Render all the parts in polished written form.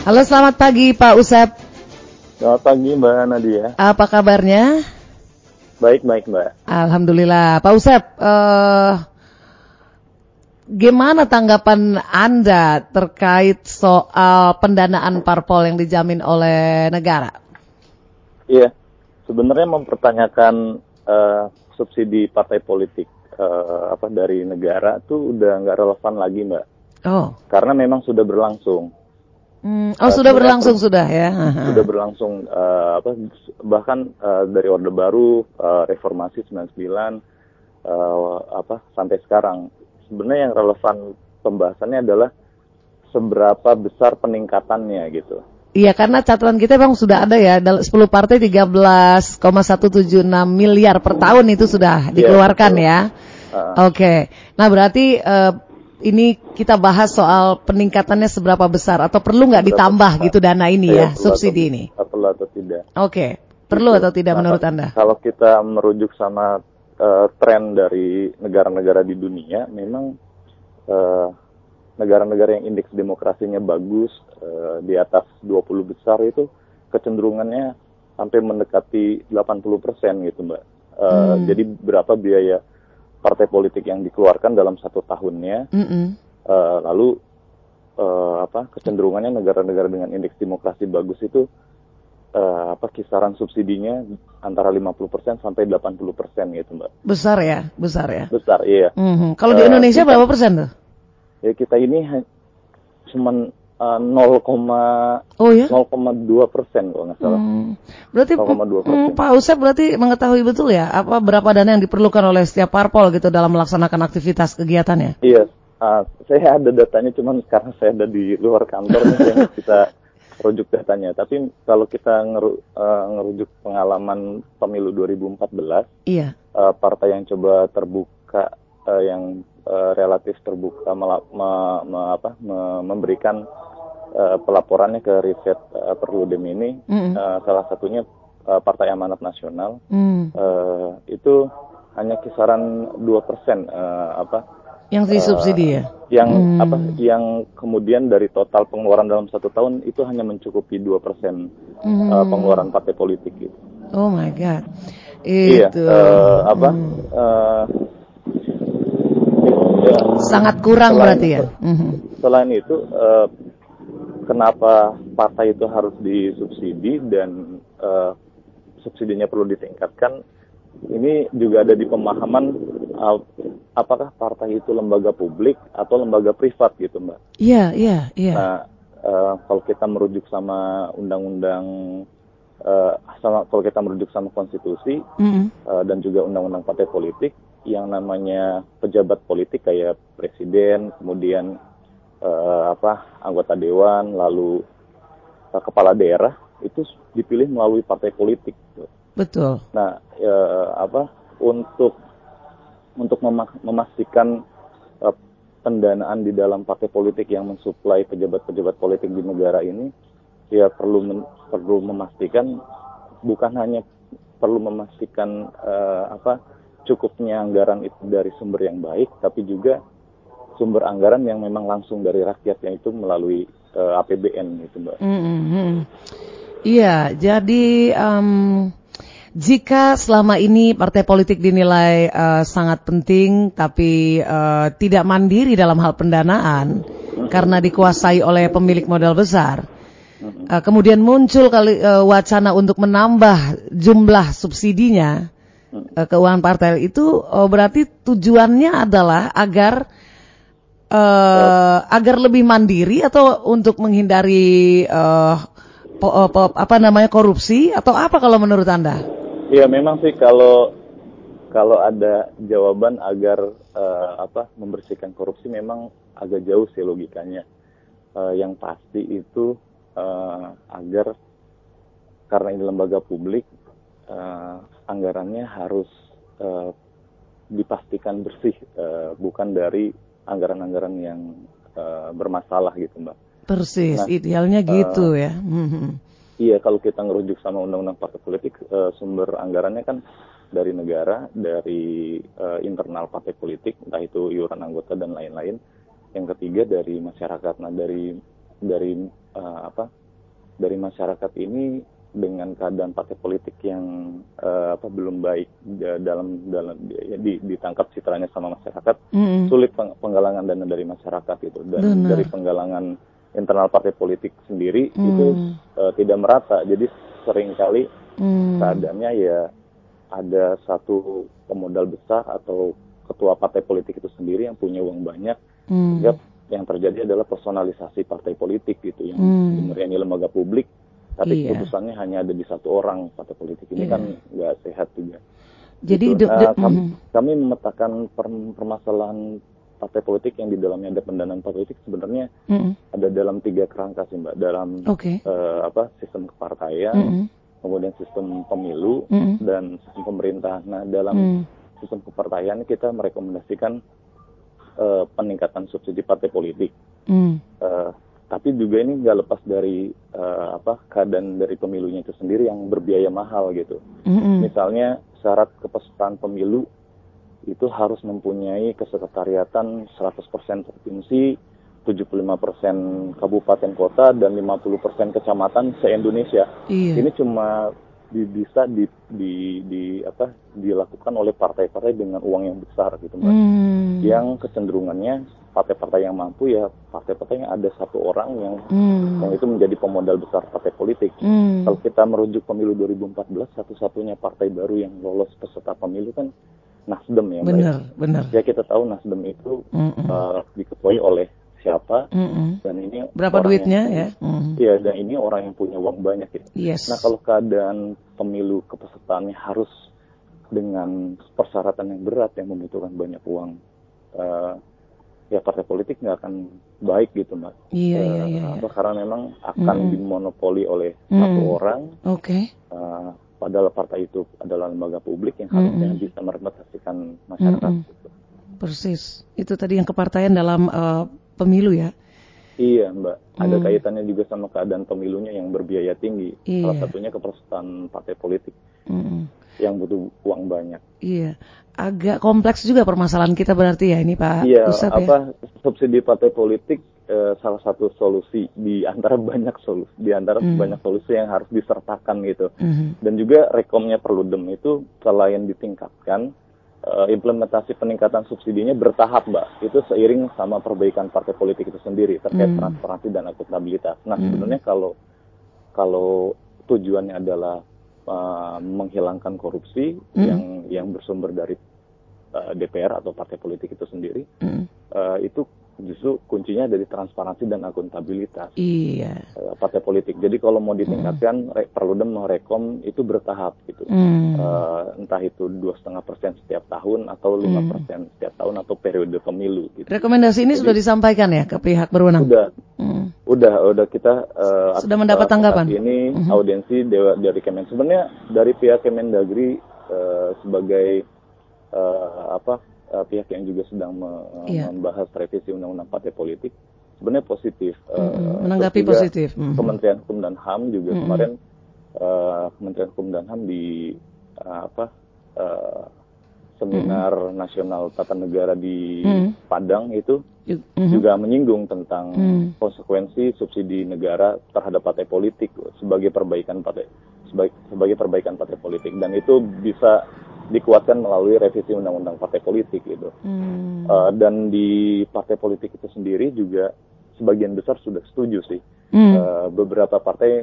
Halo, selamat pagi Pak Usep. Selamat pagi Mbak Nadia. Apa kabarnya? Baik Mbak. Alhamdulillah. Pak Usep, gimana tanggapan Anda terkait soal pendanaan parpol yang dijamin oleh negara? Iya, sebenarnya mempertanyakan subsidi partai politik dari negara tuh udah nggak relevan lagi Mbak. Oh. Karena memang sudah berlangsung. Sudah berlangsung sudah ya. Sudah berlangsung bahkan dari Orde Baru, Reformasi 99 sampai sekarang. Sebenarnya yang relevan pembahasannya adalah seberapa besar peningkatannya gitu. Iya, karena catatan kita memang sudah ada ya, 10 partai 13,176 miliar per tahun itu sudah dikeluarkan ya. Oke. Nah, berarti ini kita bahas soal peningkatannya seberapa besar atau perlu nggak ditambah besar gitu dana ini ya, subsidi ini? Perlu atau tidak? Oke, perlu atau tidak menurut Anda? Kalau kita merujuk sama tren dari negara-negara di dunia, memang negara-negara yang indeks demokrasinya bagus, di atas 20 besar itu kecenderungannya sampai mendekati 80% gitu Mbak. Jadi berapa biaya partai politik yang dikeluarkan dalam satu tahunnya, lalu kecenderungannya negara-negara dengan indeks demokrasi bagus itu kisaran subsidinya antara 50% sampai 80% gitu Mbak. Besar ya? Besar, iya. Kalau di Indonesia berapa persen tuh? Ya kita ini cuman 0,2% kalau nggak salah. Berarti 0,2%. Pak Usep berarti mengetahui betul ya berapa dana yang diperlukan oleh setiap parpol gitu dalam melaksanakan aktivitas kegiatannya? Iya, saya ada datanya, cuman karena saya ada di luar kantor nih saya nggak bisa rujuk datanya. Tapi kalau kita ngerujuk pengalaman pemilu 2014, partai yang coba terbuka, yang relatif terbuka memberikan pelaporannya ke riset Perludem ini, salah satunya Partai Amanat Nasional, itu hanya kisaran 2% yang disubsidi ya? Yang kemudian dari total pengeluaran dalam satu tahun itu hanya mencukupi 2% pengeluaran partai politik gitu. Oh my God. Itu. Sangat kurang berarti ya? Selain itu, kenapa partai itu harus disubsidi dan subsidinya perlu ditingkatkan? Ini juga ada di pemahaman apakah partai itu lembaga publik atau lembaga privat gitu Mbak. Iya. Nah, kalau kita merujuk sama undang-undang, kalau kita merujuk sama konstitusi dan juga undang-undang partai politik, yang namanya pejabat politik kayak presiden, kemudian anggota dewan, lalu kepala daerah itu dipilih melalui partai politik. Betul. Nah, untuk memastikan pendanaan di dalam partai politik yang mensuplai pejabat-pejabat politik di negara ini, ya perlu memastikan, bukan hanya perlu memastikan cukupnya anggaran itu dari sumber yang baik, tapi juga sumber anggaran yang memang langsung dari rakyat, yang itu melalui APBN gitu Mbak. Iya, jadi jika selama ini partai politik dinilai sangat penting tapi tidak mandiri dalam hal pendanaan karena dikuasai oleh pemilik modal besar, kemudian muncul wacana untuk menambah jumlah subsidinya, keuangan partai itu berarti tujuannya adalah agar lebih mandiri atau untuk menghindari korupsi atau apa kalau menurut Anda? Ya memang sih kalau ada jawaban agar membersihkan korupsi memang agak jauh sih logikanya. Yang pasti itu agar, karena ini lembaga publik, anggarannya harus dipastikan bersih, bukan dari anggaran-anggaran yang bermasalah gitu Mbak. Persis, idealnya gitu ya. Iya, kalau kita ngerujuk sama undang-undang partai politik, sumber anggarannya kan dari negara, dari internal partai politik, entah itu iuran anggota dan lain-lain. Yang ketiga dari masyarakat. Nah, dari dari masyarakat ini dengan keadaan partai politik yang belum baik dalam ditangkap citranya sama masyarakat, sulit penggalangan dana dari masyarakat itu, dan dari penggalangan internal partai politik sendiri itu tidak merata. Jadi seringkali keadaannya ya ada satu pemodal besar atau ketua partai politik itu sendiri yang punya uang banyak, sehingga yang terjadi adalah personalisasi partai politik gitu, yang sebenarnya ini lembaga publik, tapi keputusannya hanya ada di satu orang partai politik. Ini kan nggak sehat juga. Jadi gitu. Kami memetakan permasalahan partai politik yang di dalamnya ada pendanaan politik sebenarnya ada dalam 3 kerangka sih Mbak, dalam sistem kepartaian, kemudian sistem pemilu, dan sistem pemerintah. Nah, dalam sistem kepartaian kita merekomendasikan peningkatan subsidi partai politik. Tapi juga ini nggak lepas dari keadaan dari pemilunya itu sendiri yang berbiaya mahal gitu. Misalnya syarat kepesertaan pemilu itu harus mempunyai kesekretariatan 100% provinsi, 75% kabupaten kota, dan 50% kecamatan se-Indonesia. Ini cuma bisa dilakukan oleh partai-partai dengan uang yang besar gitu Mbak. Yang kecenderungannya partai-partai yang mampu ya partai-partai yang ada satu orang yang itu menjadi pemodal besar partai politik. Kalau kita merujuk pemilu 2014, satu-satunya partai baru yang lolos peserta pemilu kan Nasdem ya Mbak. Benar. Ya kita tahu Nasdem itu diketuai oleh siapa, dan ini berapa duitnya ya? Iya, dan ini orang yang punya uang banyak gitu. Nah, kalau keadaan pemilu kepesertaannya harus dengan persyaratan yang berat yang membutuhkan banyak uang, ya partai politik nggak akan baik gitu Mbak. Karena memang akan dimonopoli oleh satu orang. Padahal partai itu adalah lembaga publik yang harusnya bisa merepresentasikan masyarakat. Persis. Itu tadi yang kepartaian dalam pemilu ya? Iya Mbak, ada kaitannya juga sama keadaan pemilunya yang berbiaya tinggi. Salah satunya kepesertaan partai politik yang butuh uang banyak. Iya, agak kompleks juga permasalahan kita berarti ya ini Pak Ustadz ya? Subsidi partai politik salah satu solusi di antara banyak solusi yang harus disertakan gitu. Dan juga rekomnya Perludem itu selain ditingkatkan, implementasi peningkatan subsidinya bertahap Mbak, itu seiring sama perbaikan partai politik itu sendiri terkait transparansi dan akuntabilitas. Nah sebenarnya kalau tujuannya adalah menghilangkan korupsi yang bersumber dari DPR atau partai politik itu sendiri, itu justru kuncinya dari transparansi dan akuntabilitas partai politik. Jadi kalau mau ditingkatkan, Perludem merekom itu bertahap gitu. Entah itu 2,5% setiap tahun atau 5% setiap tahun atau periode pemilu. Gitu. Rekomendasi ini sudah disampaikan ya ke pihak berwenang? Udah kita sudah mendapat tanggapan. Ini audiensi dari Kemen. Sebenarnya dari pihak Kemendagri sebagai pihak yang juga sedang membahas revisi Undang-Undang Partai Politik sebenarnya positif. Menanggapi positif. Kementerian Hukum dan HAM juga kemarin Kementerian Hukum dan HAM di seminar nasional tata negara di Padang itu juga menyinggung tentang konsekuensi subsidi negara terhadap partai politik sebagai perbaikan partai politik, dan itu bisa dikuatkan melalui revisi Undang-Undang Partai Politik gitu. Dan di partai politik itu sendiri juga sebagian besar sudah setuju sih. Beberapa partai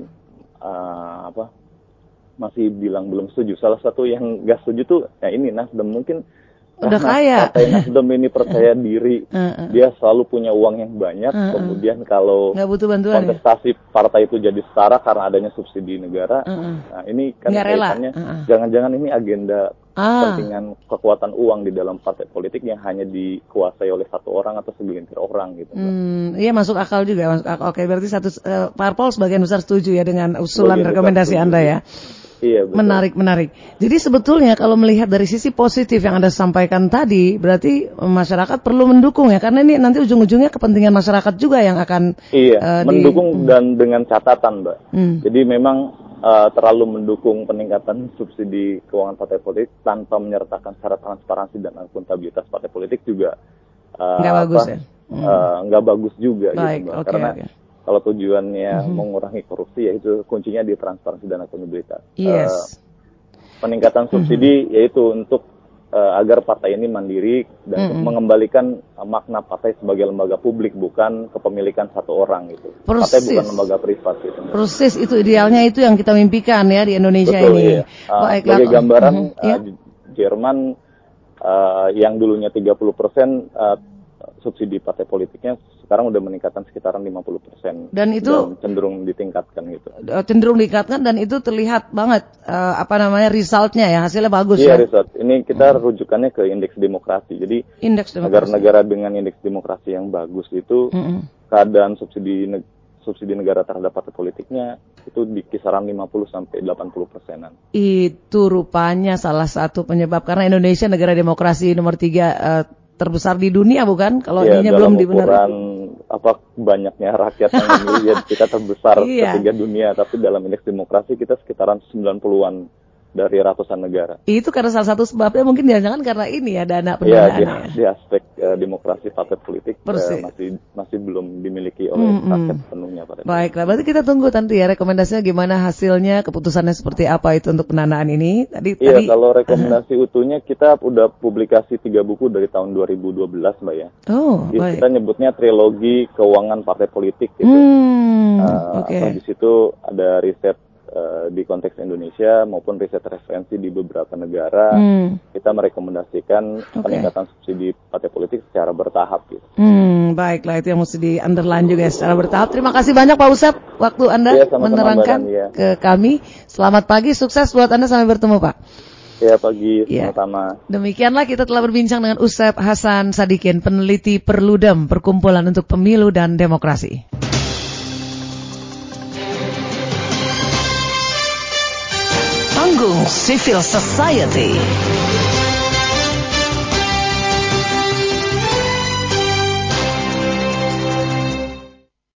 masih bilang belum setuju. Salah satu yang nggak setuju tuh ya ini Nasdem, mungkin udah kaya. Partai Nasdem ini percaya diri, dia selalu punya uang yang banyak. Kemudian kalau kontestasi partai itu jadi setara karena adanya subsidi negara. Nah ini kan kaitannya, jangan-jangan ini agenda kepentingan kekuatan uang di dalam partai politik yang hanya dikuasai oleh satu orang atau segelintir orang gitu. Iya masuk akal juga. Oke, berarti parpol sebagian besar setuju ya dengan usulan rekomendasi Anda ya. Iya, betul. Menarik. Jadi sebetulnya kalau melihat dari sisi positif yang Anda sampaikan tadi, berarti masyarakat perlu mendukung ya, karena ini nanti ujung-ujungnya kepentingan masyarakat juga yang akan mendukung dan dengan catatan, Mbak. Jadi memang terlalu mendukung peningkatan subsidi keuangan partai politik tanpa menyertakan syarat transparansi dan akuntabilitas partai politik juga nggak bagus ya. Nggak bagus juga. Baik, gitu, Mbak. Karena kalau tujuannya mengurangi korupsi, yaitu kuncinya di transparansi dan akuntabilitas. Yes. Peningkatan subsidi yaitu untuk agar partai ini mandiri dan mengembalikan makna partai sebagai lembaga publik, bukan kepemilikan satu orang gitu. Partai bukan lembaga privat gitu. Persis, itu idealnya, itu yang kita mimpikan ya di Indonesia. Betul, ini. Iya. Sebagai gambaran, Jerman yang dulunya 30% subsidi partai politiknya sekarang udah meningkatkan sekitaran 50%. Dan itu cenderung ditingkatkan gitu. Cenderung ditingkatkan, dan itu terlihat banget resultnya ya, hasilnya bagus ya. Iya, result. Ini kita rujukannya ke indeks demokrasi. Jadi negara-negara dengan indeks demokrasi yang bagus itu keadaan subsidi negara terhadap partai politiknya itu di kisaran 50-80%. Itu rupanya salah satu penyebab, karena Indonesia negara demokrasi nomor 3 terbesar di dunia, bukan? Kalau ininya belum dibenarkan. Banyaknya rakyat yang memilih, kita terbesar ketiga dunia, tapi dalam indeks demokrasi kita sekitaran 90-an dari ratusan negara. Itu karena salah satu sebabnya mungkin jangan karena ini ya, dana pendanaan. Di aspek demokrasi partai politik masih belum dimiliki oleh rakyat penuhnya. Baiklah, berarti kita tunggu nanti ya rekomendasinya gimana, hasilnya, keputusannya seperti apa itu untuk pendanaan ini. Tadi kalau rekomendasi utuhnya kita udah publikasi 3 buku dari tahun 2012, Mbak ya. Baik. Kita nyebutnya trilogi keuangan partai politik gitu. Di situ ada riset di konteks Indonesia maupun riset referensi di beberapa negara. Kita merekomendasikan peningkatan subsidi partai politik secara bertahap gitu. Baiklah, itu yang mesti di underline juga secara bertahap. Terima kasih banyak Pak Usep, waktu Anda menerangkan ke kami. Selamat pagi, sukses buat Anda, sampai bertemu Pak. Ya, pagi, sama-sama. Demikianlah kita telah berbincang dengan Usep Hasan Sadikin, peneliti Perludem, Perkumpulan untuk Pemilu dan Demokrasi. Panggung Civil Society.